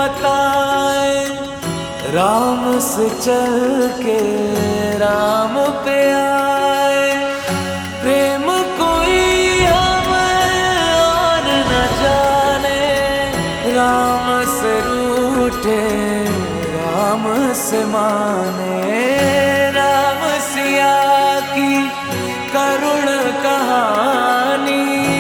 बताए, राम से चल के राम पे आए। प्रेम कोई हमें और न जाने, राम से रूठे राम से माने। राम सिया की करुण कहानी